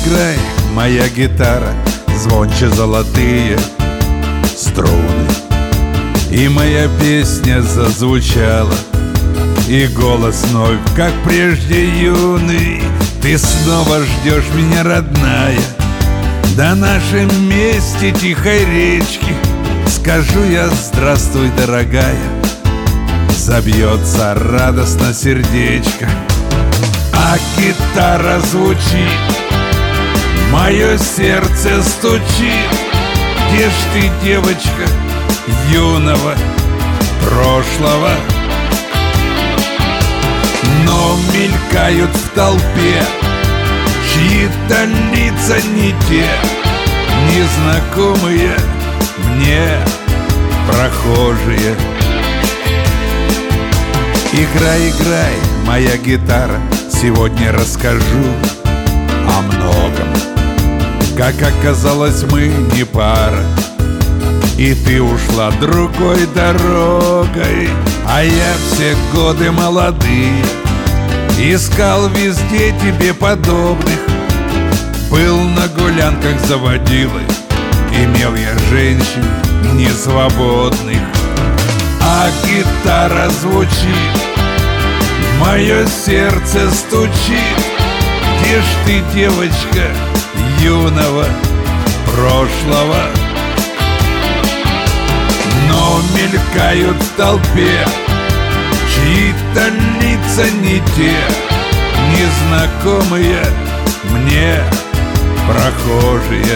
играй, моя гитара, звонче золотые струны. И моя песня зазвучала, и голос вновь, как прежде, юный. Ты снова ждешь меня, родная, до нашей месте тихой речки. Скажу я: здравствуй, дорогая, забьется радостно сердечко. А гитара звучит, мое сердце стучит. Где ж ты, девочка, юного прошлого? Но мелькают в толпе чьи-то лица не те, незнакомые мне прохожие. Играй, играй, моя гитара, сегодня расскажу о многом. Как оказалось, мы не пара, и ты ушла другой дорогой. А я все годы молодые искал везде тебе подобных. Был на гулянках заводилой, имел я женщин несвободных. А гитара звучит, мое сердце стучит. Где ж ты, девочка, юного прошлого? Но мелькают в толпе чьи-то лица не те, незнакомые мне прохожие.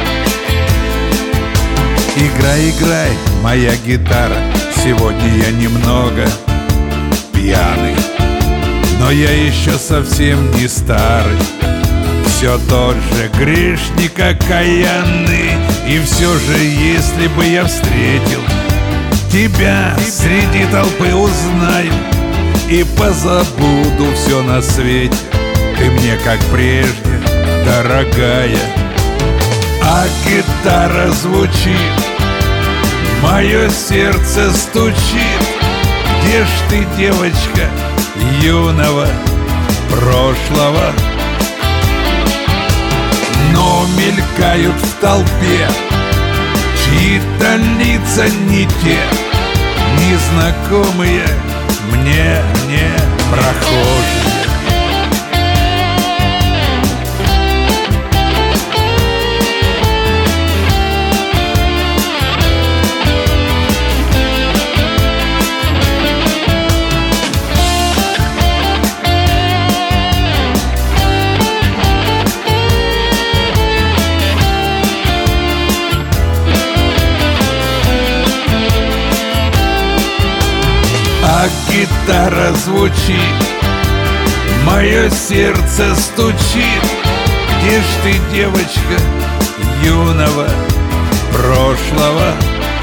Играй, играй, моя гитара, сегодня я немного пьяный, но я еще совсем не старый. Все тот же грешник окаянный. И все же, если бы я встретил тебя среди толпы, узнаю и позабуду все на свете. Ты мне, как прежде, дорогая. А гитара звучит, мое сердце стучит. Где ж ты, девочка, юного прошлого? Но мелькают в толпе чьи-то лица не те, незнакомые мне прохожие. А гитара звучит, мое сердце стучит. Где ж ты, девочка, юного прошлого?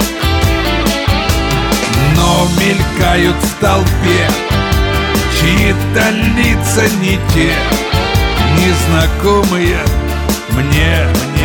Но мелькают в толпе чьи-то лица не те, незнакомые мне